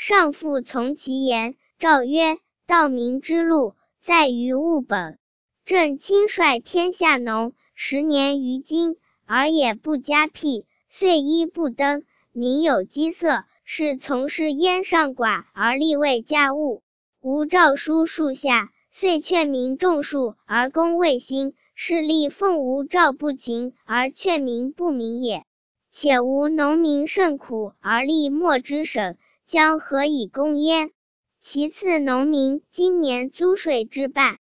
上父从其言，诏曰：道民之路，在于务本。朕亲率天下农10年于今，而也不加辟，岁衣不登，民有饥色，是从事焉上寡而力为家务。吾诏书数下，遂劝民种树而功未兴，是立奉无诏不勤而劝民不明也。且吾农民甚苦而力莫之省，将何以功焉？其次农民今年租税之半，